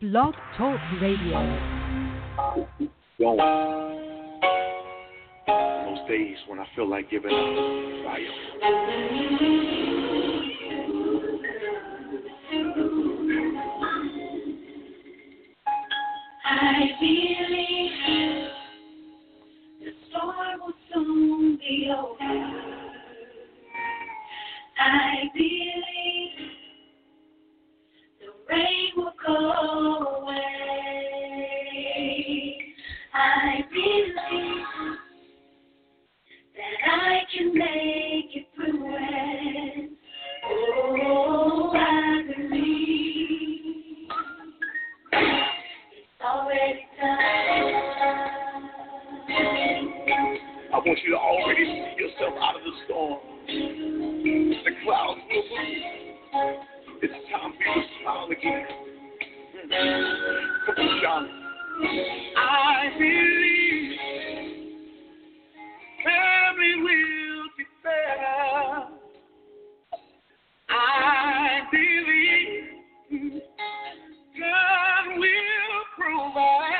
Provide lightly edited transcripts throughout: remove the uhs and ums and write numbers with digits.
Blog Talk Radio. Going. Those days when I feel like giving up. Fire. I believe the storm will soon be over. I believe the rain will go away. I believe that I can make it through it. Oh, I believe it's already done. I want you to already see yourself out of the storm. The clouds will move. It's time for you to smile again. Come on, John. I believe family will get better. I believe God will provide.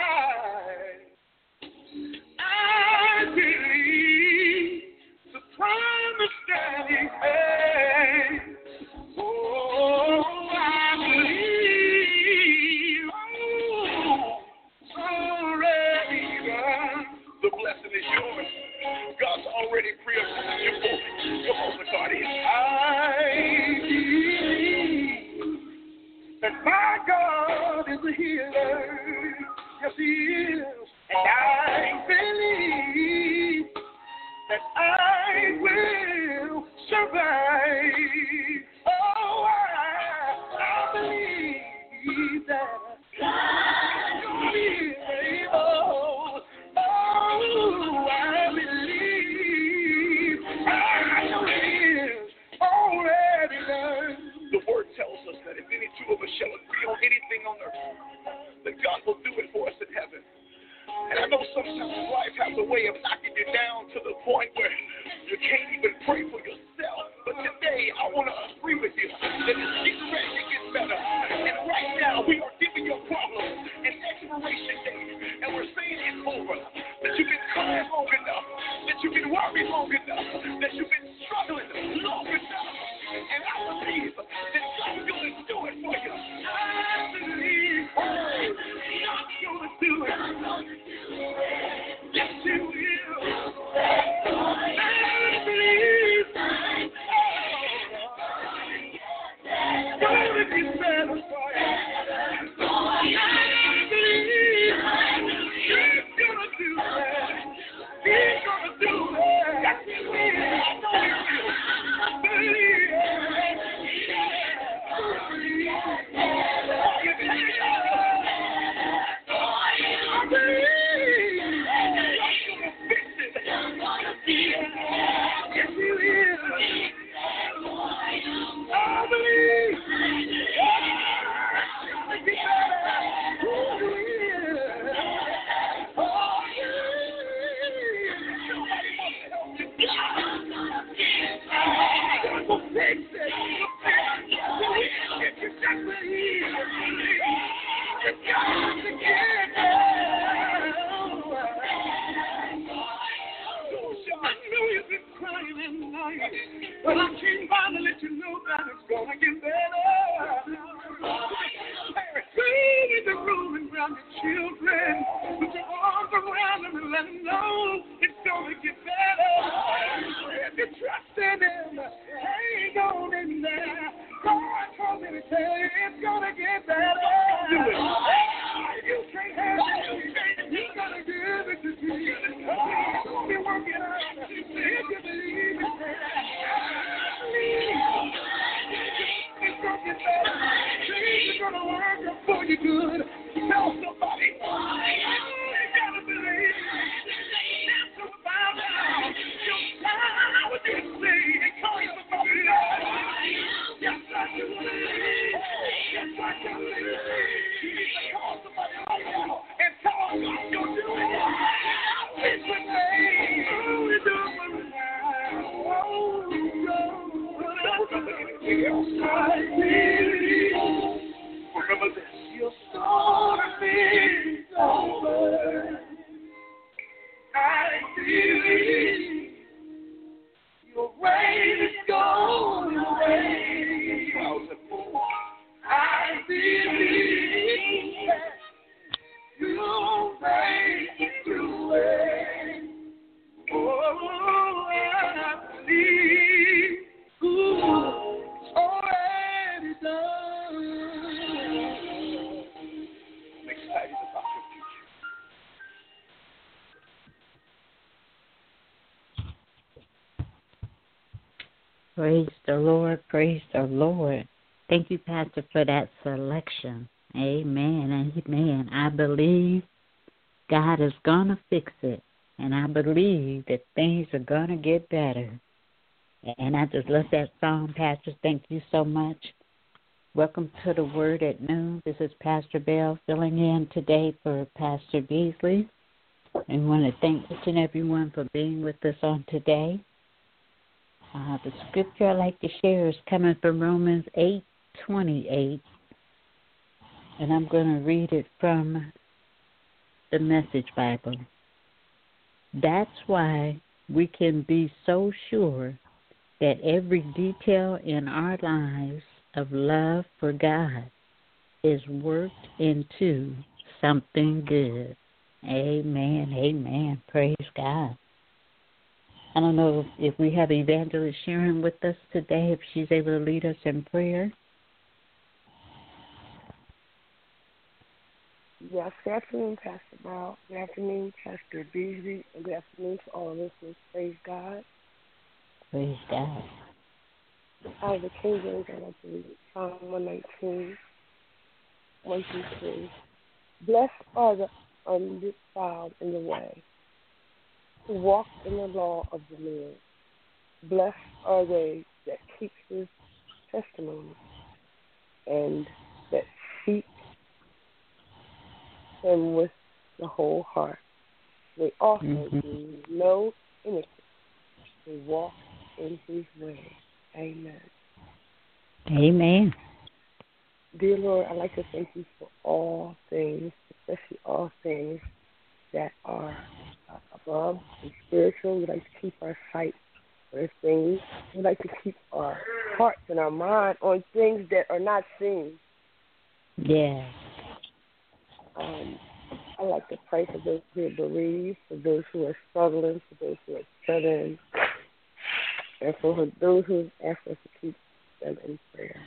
I believe the promise that He made. Oh, I believe. Oh, already done. The blessing is yours. God's already pre-approved you for it. Come on, Bacardi. I believe that my God is a healer. Yes, He is. And I believe that I will survive. Oh, I believe that God is able. Oh, I believe it is already done. The word tells us that if any two of us shall agree on anything on earth, that God will do it for us in heaven. And I know sometimes life has a way of knocking you down to the point where you can't even pray for yourself. But today, I want to agree with you that it's getting ready to get better. And right now, we are giving your problems an expiration date. And we're saying it's over. That you've been crying long enough. That you've been worried long enough. That you've been struggling long enough. And I believe that God's going to do it for you. I believe God's going to do it. Yes, He will. I believe God will be better for you. I believe He's going to do it. He's going to do it. Yes, He will. I believe. But I came by to let you know that it's gonna get better. Stay in the room and around your children. Put your arms around them and let them know it's gonna get better. If you trust in Him, hang on in there. God told me to tell you it's gonna get better. Do it. You can't have it. He's gonna give it to you. He's gonna be working out. If you believe it, it's gonna get better. Things are gonna work out for you good. Tell somebody. You gotta believe. That's about now. Your time with this thing. Call somebody else. Yes, I can believe. Yes, I can believe. You need to call somebody right now and tell them God's gonna do it. It's the name. Oh, it's over now. Oh, no. Remember this. Your believe that you'll make it through it. Oh, I believe. Ooh, it's already done. I'm excited about your future. Praise the Lord, praise the Lord. Thank you, Pastor, for that selection. Amen, amen. I believe God is going to fix it, and I believe that things are going to get better. And I just love that song, Pastor. Thank you so much. Welcome to the Word at Noon. This is Pastor Bell filling in today for Pastor Beasley. And I want to thank each and everyone for being with us on today. The scripture I'd like to share is coming from Romans 8:28, and I'm going to read it from the Message Bible. That's why we can be so sure that every detail in our lives of love for God is worked into something good. Amen, amen. Praise God. I don't know if we have Evangelist Sharon with us today, if she's able to lead us in prayer. Yes, good afternoon, Pastor Brown. Good afternoon, Pastor Beasley. And good afternoon to all listeners. Praise God. Praise God. Out of the King James, I'd like to read Psalm 119, 1-3. Blessed are the undefiled in the way, who walk in the law of the Lord. Blessed are they that keep his testimony and that seek him with the whole heart. They also do no iniquity. They walk in his way. Amen. Amen. Dear Lord, I'd like to thank you for all things, especially all things that are above and spiritual. We'd like to keep our sight on things. We'd like to keep our hearts and our mind on things that are not seen. Yeah. I like to pray for those who are bereaved, for those who are struggling, for those who are shut in, and for those who ask us to keep them in prayer.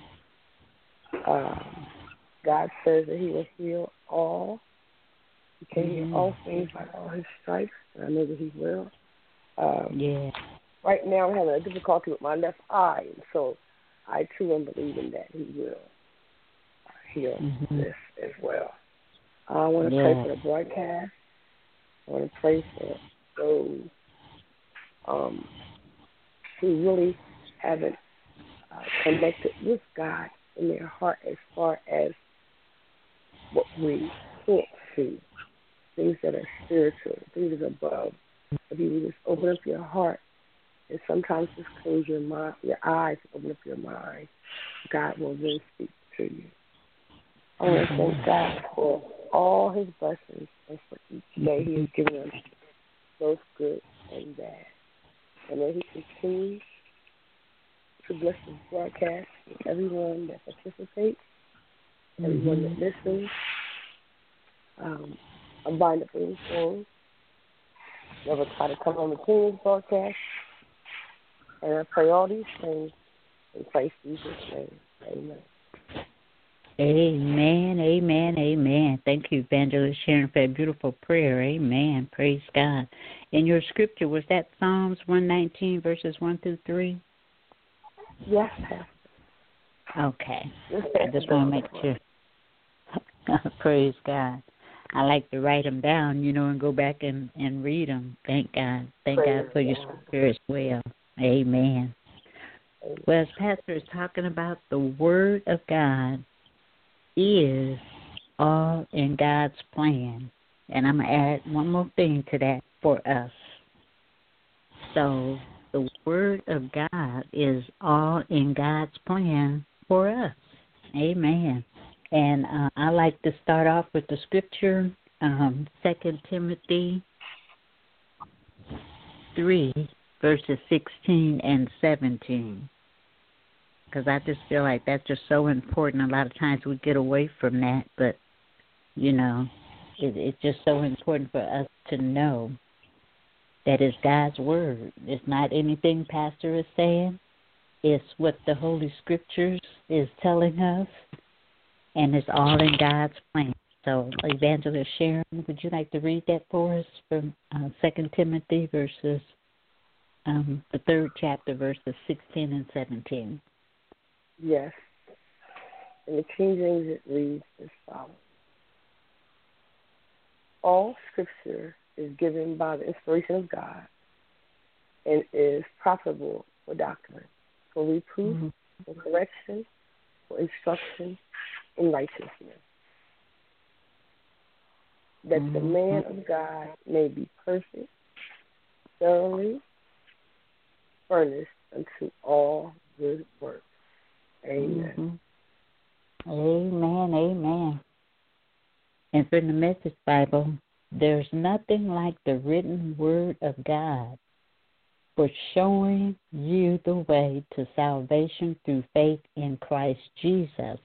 God says that he will heal all. He can heal all things by all his stripes, and I know that he will. Yeah. Right now I'm having a difficulty with my left eye, and so I too am believing that he will heal this as well. I want to pray for the broadcast. I want to pray for those who really haven't connected with God in their heart as far as what we can't see, things that are spiritual, things that are above. If you just open up your heart and sometimes just close your mind, your eyes, open up your mind, God will then speak to you. I want to thank God for all his blessings and for each day he has given us, both good and bad. And that he continues to bless this broadcast with everyone that participates, everyone that listens. I bind up any things. Never try to come on the King's broadcast. And I pray all these things in Christ Jesus' name. Amen. Amen, amen, amen. Thank you, Evangelist Sharon, for that beautiful prayer. Amen. Praise God. In your scripture, was that Psalms 119, verses 1-3? Yes, Pastor. Okay. I just want to make sure. Praise God. I like to write them down, and go back and read them. Thank God. Thank God for your scripture as well. Amen. Well, as Pastor is talking about, the Word of God is all in God's plan. And I'm going to add one more thing to that for us. So the Word of God is all in God's plan for us. Amen. And I like to start off with the scripture, 2 Timothy 3, verses 16 and 17. because I just feel like that's just so important. A lot of times we get away from that, but, you know, it's just so important for us to know that it's God's word. It's not anything Pastor is saying. It's what the Holy Scriptures is telling us, and it's all in God's plan. So, Evangelist Sharon, would you like to read that for us from 2 Timothy verses, the 3rd chapter, verses 16 and 17? Yes. In the King James, it reads as follows. All Scripture is given by the inspiration of God and is profitable for doctrine, for reproof, for correction, for instruction in righteousness, that the man of God may be perfect, thoroughly furnished unto all good works. Amen. Amen, amen. And from the Message Bible, there's nothing like the written word of God for showing you the way to salvation through faith in Christ Jesus.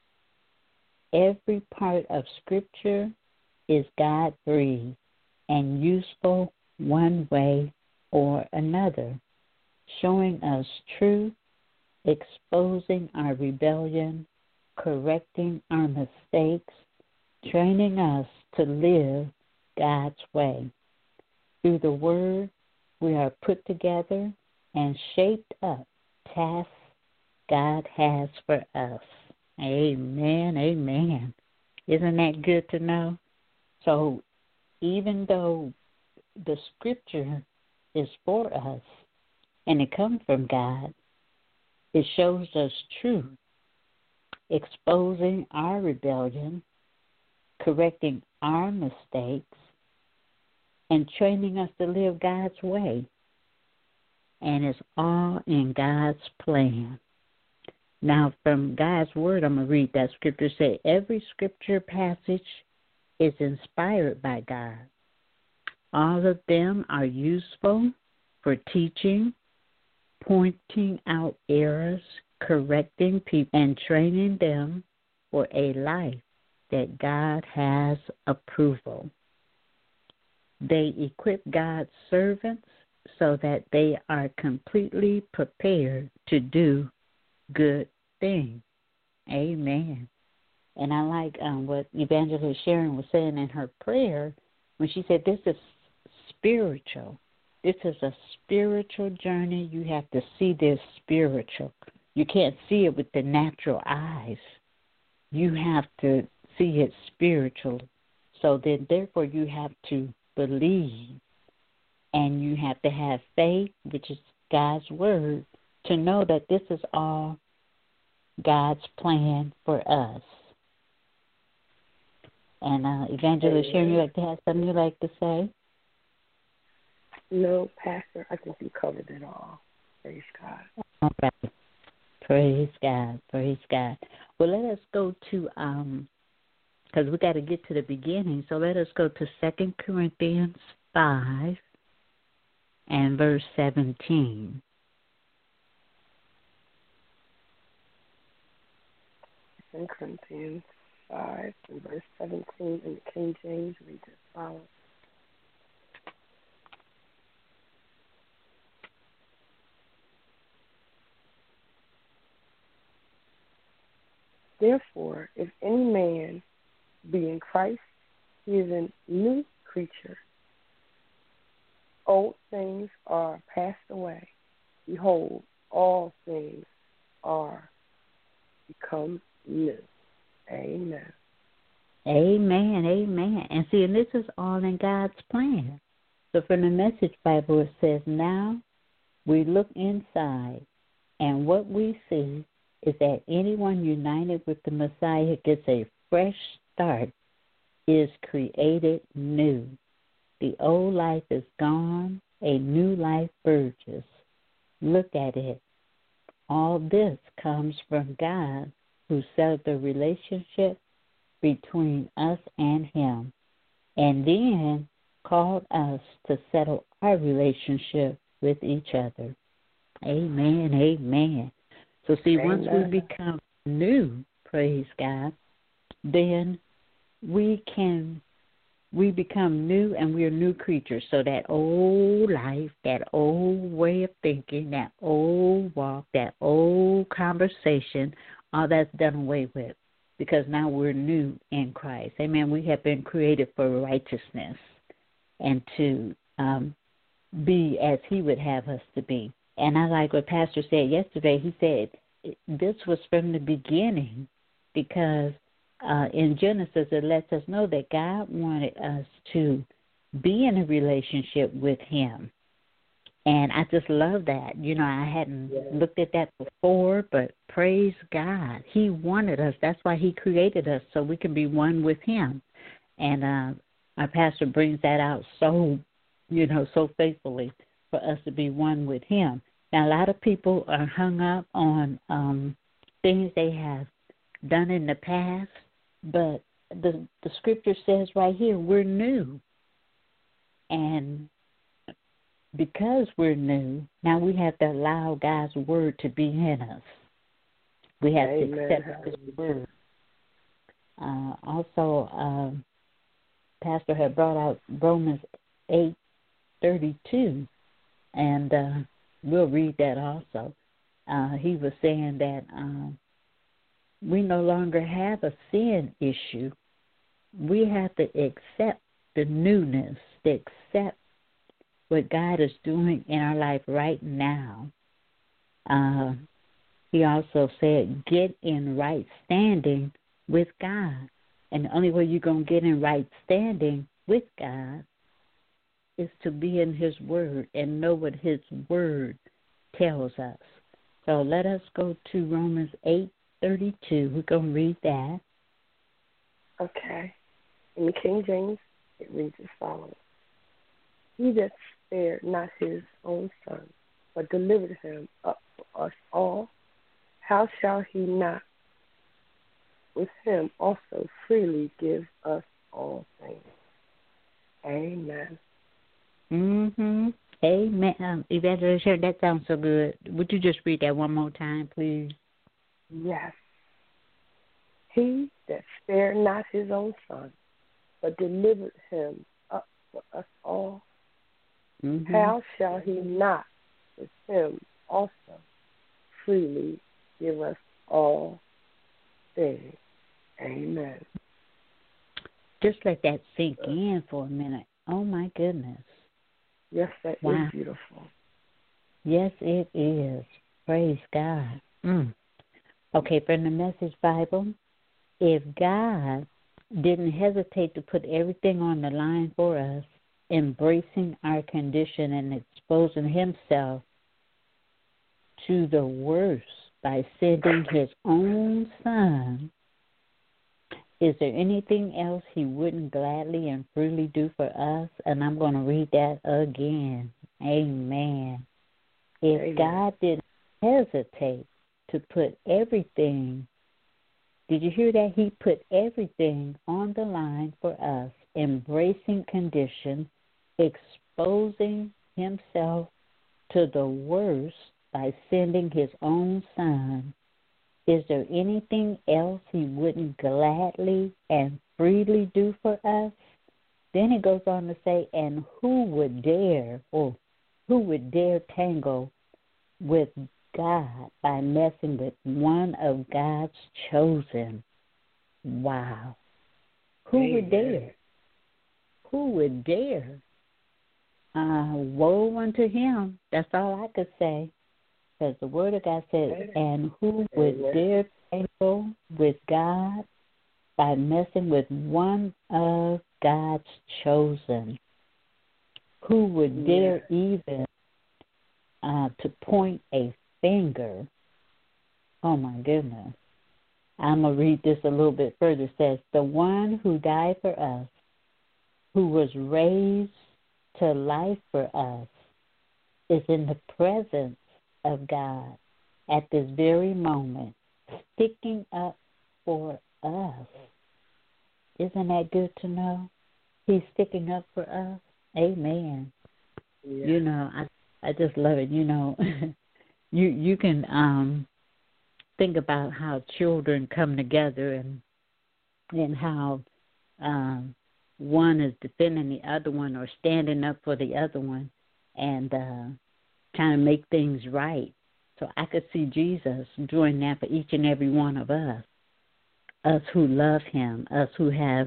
Every part of Scripture is God-breathed and useful one way or another, showing us truth, exposing our rebellion, correcting our mistakes, training us to live God's way. Through the Word, we are put together and shaped up tasks God has for us. Amen, amen. Isn't that good to know? So even though the Scripture is for us and it comes from God, it shows us truth, exposing our rebellion, correcting our mistakes, and training us to live God's way. And it's all in God's plan. Now, from God's Word, I'm going to read that Scripture. Say, every Scripture passage is inspired by God. All of them are useful for teaching, pointing out errors, correcting people, and training them for a life that God has approval. They equip God's servants so that they are completely prepared to do good things. Amen. And I like what Evangelist Sharon was saying in her prayer when she said this is spiritual. This is a spiritual journey. You have to see this spiritual. You can't see it with the natural eyes. You have to see it spiritual. So then, therefore, you have to believe, and you have to have faith, which is God's word, to know that this is all God's plan for us. And Evangelist Sharon, you like to have something you'd like to say? No, Pastor, I think you covered it all. Praise God. All right. Praise God. Praise God. Well, let us go to, because we got to get to the beginning, so let us go to 2 Corinthians 5 and verse 17. 2 Corinthians 5 and verse 17 in the King James reads as follows. Therefore, if any man be in Christ, he is a new creature. Old things are passed away. Behold, all things are become new. Amen. Amen, amen. And see, and this is all in God's plan. So from the Message Bible, it says, now we look inside, and what we see is that anyone united with the Messiah gets a fresh start, is created new. The old life is gone, a new life burgeons. Look at it. All this comes from God, who settled the relationship between us and him, and then called us to settle our relationship with each other. Amen, amen. So see, Amen. once we become new, praise God, then we become new and we're new creatures. So that old life, that old way of thinking, that old walk, that old conversation, all that's done away with because now we're new in Christ. Amen. We have been created for righteousness and to be as he would have us to be. And I like what Pastor said yesterday. He said this was from the beginning because in Genesis, it lets us know that God wanted us to be in a relationship with him. And I just love that. You know, I hadn't looked at that before, but praise God. He wanted us. That's why he created us, so we can be one with him. And our pastor brings that out so faithfully for us to be one with him. Now, a lot of people are hung up on things they have done in the past, but the scripture says right here, we're new. And because we're new, now we have to allow God's word to be in us. We have to accept his word. Also, Pastor had brought out Romans 8:32, and we'll read that also. He was saying that we no longer have a sin issue. We have to accept the newness, to accept what God is doing in our life right now. He also said, get in right standing with God. And the only way you're going to get in right standing with God is to be in his word and know what his word tells us. So let us go to Romans 8:32. We're going to read that. Okay. In the King James, it reads as follows. He that spared not his own son, but delivered him up for us all, how shall he not with him also freely give us all things? Amen. Amen. Evangelist, that sounds so good. Would you just read that one more time, please? Yes. He that spared not his own son, but delivered him up for us all, how shall he not with him also freely give us all things? Amen. Just let that sink in for a minute. Oh, my goodness. Yes, that is beautiful. Yes, it is. Praise God. Okay, from the Message Bible, if God didn't hesitate to put everything on the line for us, embracing our condition and exposing himself to the worst by sending his own son, is there anything else he wouldn't gladly and freely do for us? And I'm going to read that again. Amen. If God didn't hesitate to put everything, did you hear that? He put everything on the line for us, embracing condition, exposing himself to the worst by sending his own son. Is there anything else he wouldn't gladly and freely do for us? Then it goes on to say, and who would dare tangle with God by messing with one of God's chosen? Wow. Who would dare? Who would dare? Woe unto him. That's all I could say. Because the Word of God says, and who would dare tangle with God by messing with one of God's chosen? Who would dare even to point a finger? Oh, my goodness. I'm going to read this a little bit further. It says, the one who died for us, who was raised to life for us, is in the presence of God at this very moment, sticking up for us. Isn't that good to know? He's sticking up for us. Amen. Yeah. You know, I just love it. You know, you can think about how children come together and how one is defending the other one or standing up for the other one and trying to make things right. So I could see Jesus doing that for each and every one of us who love him, us who have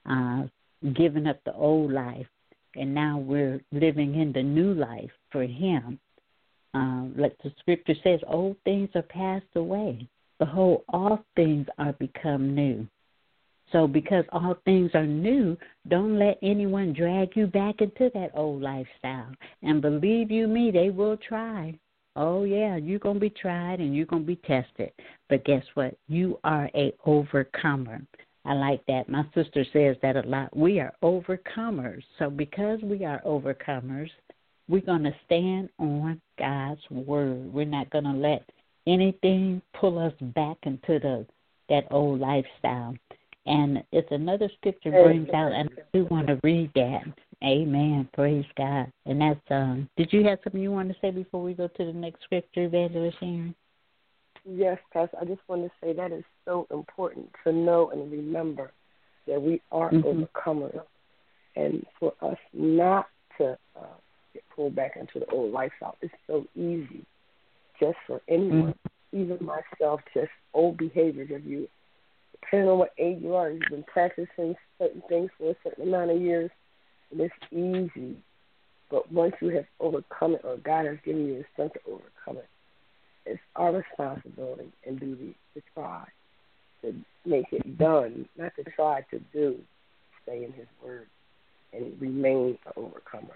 given up the old life, and now we're living in the new life for him. Like the scripture says, old things are passed away. Behold, all things are become new. So because all things are new, don't let anyone drag you back into that old lifestyle. And believe you me, they will try. Oh, yeah, you're going to be tried and you're going to be tested. But guess what? You are a overcomer. I like that. My sister says that a lot. We are overcomers. So because we are overcomers, we're going to stand on God's word. We're not going to let anything pull us back into that old lifestyle. And it's another scripture brings out, and I do want to read that. Amen. Praise God. And that's, did you have something you want to say before we go to the next scripture, Evangelist Sharon? Yes, Pastor. I just want to say that is so important to know and remember that we are overcomers. And for us not to get pulled back into the old lifestyle, it's so easy just for anyone, even myself, just old behaviors of you. Depending on what age you are, you've been practicing certain things for a certain amount of years, and it's easy. But once you have overcome it, or God has given you the strength to overcome it, it's our responsibility and duty to try to make it done, not to try to do, stay in his word, and remain an overcomer.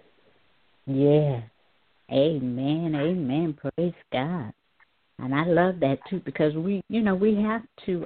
Yeah. Amen. Amen. Praise God. And I love that, too, because we have to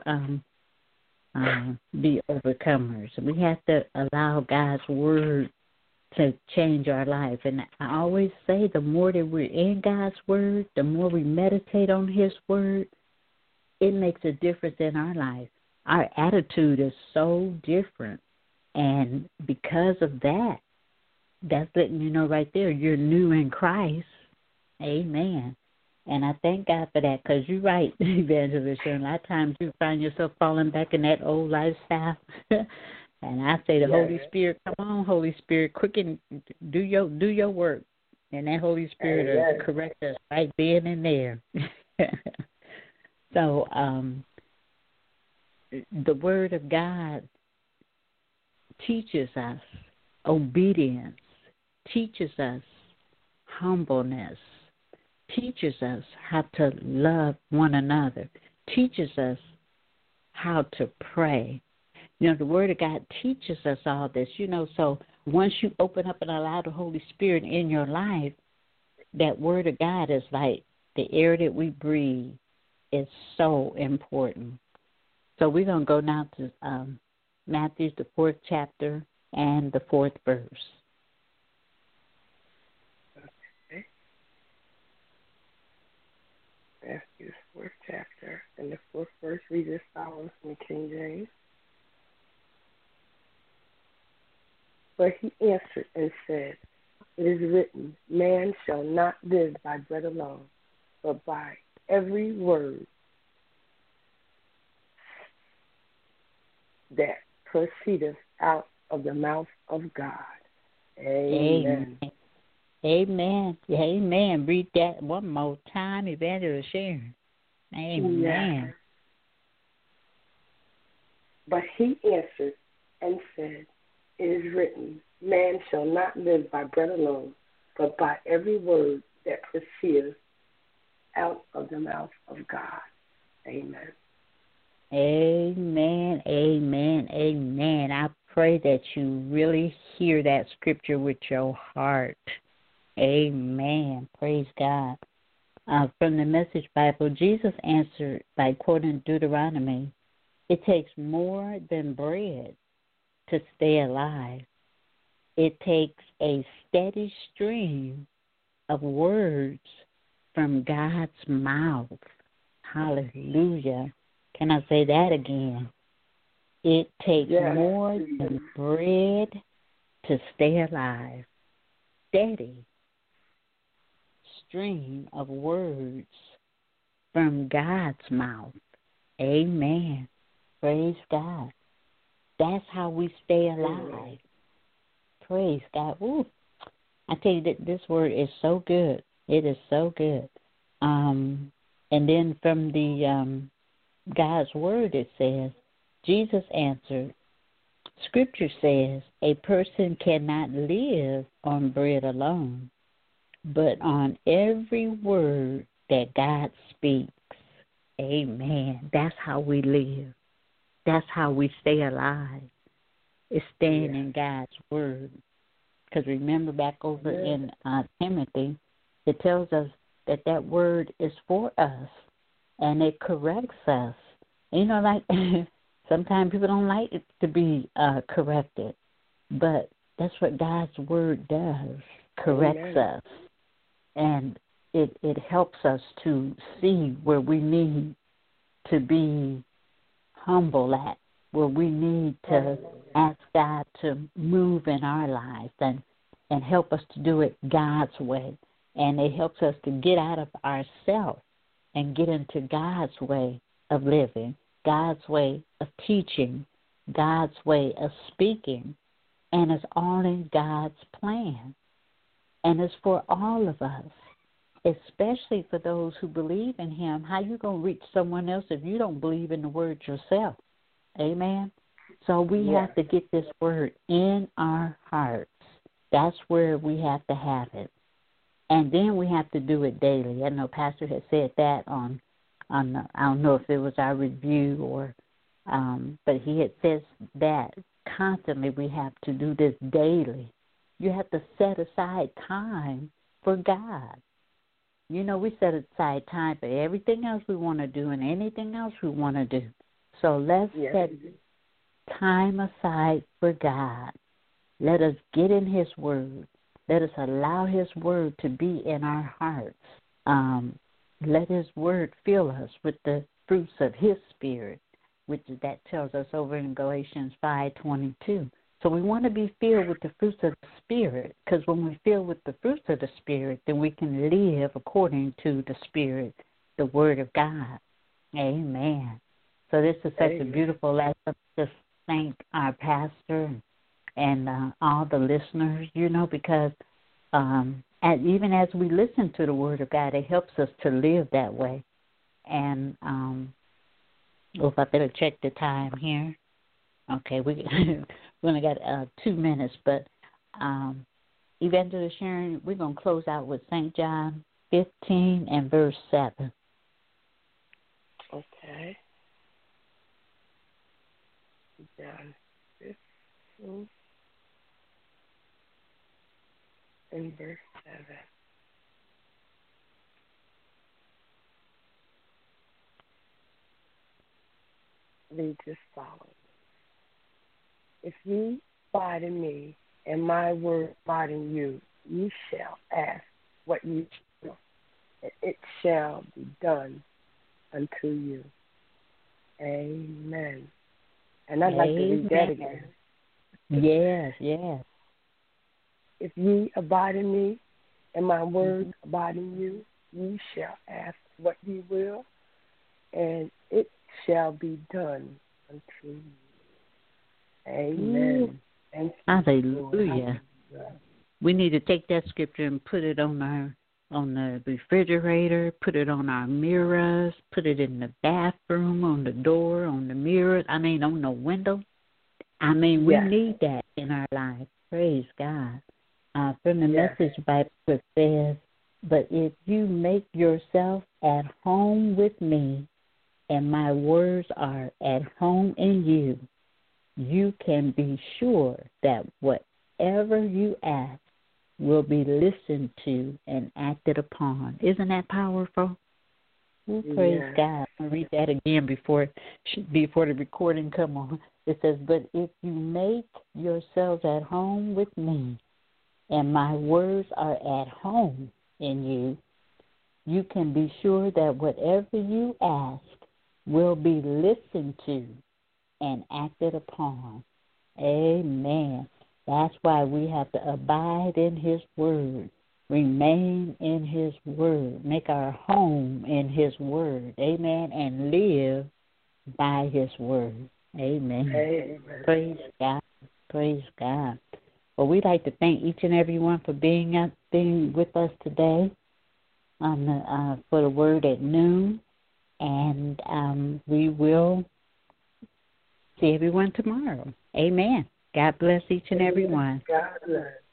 be overcomers. We have to allow God's word to change our life. And I always say the more that we're in God's word, the more we meditate on his word, it makes a difference in our life. Our attitude is so different. And because of that, that's letting you know right there, you're new in Christ. Amen. And I thank God for that, because you're right, Evangelist Sharon. A lot of times you find yourself falling back in that old lifestyle. And I say the Holy Spirit, come on, Holy Spirit, quicken, do your work. And that Holy Spirit will correct us right then and there. So the Word of God teaches us obedience, teaches us humbleness, teaches us how to love one another, teaches us how to pray. The Word of God teaches us all this, so once you open up and allow the Holy Spirit in your life, that Word of God is like the air that we breathe. Is so important. So we're going to go now to Matthew, the 4th chapter, and the 4th verse. Okay. Matthew's 4th chapter, and the 4th verse reads as follows from King James. But he answered and said, it is written, man shall not live by bread alone, but by every word that proceedeth out of the mouth of God. Amen. Amen. Amen. Read that one more time, Evangelist Sharon. Amen. Yeah. But he answered and said, it is written, man shall not live by bread alone, but by every word that proceedeth out of the mouth of God. Amen. Amen, amen, amen. I pray that you really hear that scripture with your heart. Amen. Praise God. From the Message Bible, Jesus answered by quoting Deuteronomy, it takes more than bread to stay alive. It takes a steady stream of words from God's mouth. Hallelujah. Can I say that again? It takes more than bread to stay alive. Steady stream of words from God's mouth. Amen. Praise God. That's how we stay alive. Praise God. Ooh. I tell you that this word is so good. It is so good. And then from the God's word it says, Jesus answered, Scripture says a person cannot live on bread alone, but on every word that God speaks. Amen. That's how we live. That's how we stay alive. It's staying in God's word. Because remember back over in Timothy, it tells us that that word is for us, and it corrects us. You know, like sometimes people don't like it to be corrected, but that's what God's word does, corrects us. And it helps us to see where we need to be humble at, where we need to ask God to move in our lives and help us to do it God's way. And it helps us to get out of ourselves and get into God's way of living, God's way of teaching, God's way of speaking. And it's all in God's plan. And it's for all of us, especially for those who believe in Him. How you going to reach someone else if you don't believe in the word yourself? Amen? So we have to get this word in our hearts. That's where we have to have it. And then we have to do it daily. I know Pastor had said that on the, I don't know if it was our review or, but he had said that constantly we have to do this daily. You have to set aside time for God. You know, we set aside time for everything else we want to do and anything else we want to do. So let's set time aside for God. Let us get in His Word. Let us allow His Word to be in our hearts. Let His Word fill us with the fruits of His Spirit, which that tells us over in Galatians 5:22. So we want to be filled with the fruits of the Spirit, because when we're filled with the fruits of the Spirit, then we can live according to the Spirit, the Word of God. Amen. So this is such a beautiful lesson. Just thank our pastor and all the listeners, you know, because even as we listen to the Word of God, it helps us to live that way. And if I better check the time here. Okay, we only got 2 minutes, but Evangelist Sharon, we're going to close out with St. John 15 and verse 7. Okay. John 15 and verse 7. Read as follows. If ye abide in me, and my word abide in you, ye shall ask what ye will, and it shall be done unto you. Amen. And I'd like to read that again. Yes. If ye abide in me, and my word abide in you, ye shall ask what ye will, and it shall be done unto you. Amen. Hallelujah. We need to take that scripture and put it on the refrigerator, put it on our mirrors, put it in the bathroom, on the door, on the mirrors, on the window. We need that in our life. Praise God. From the Message Bible, it says, but if you make yourself at home with me, and my words are at home in you, you can be sure that whatever you ask will be listened to and acted upon. Isn't that powerful? Well, praise God. I'll read that again before the recording come on. It says, but if you make yourselves at home with me, and my words are at home in you, you can be sure that whatever you ask will be listened to and acted upon. Amen. That's why we have to abide in His word. remain in his word, make our home in his word, amen, and live by his word, amen. Amen. Praise God, praise God. Well, we'd like to thank each and every one for being with us today on for the word at noon, and we will see everyone tomorrow. Amen. God bless each and every one. God bless.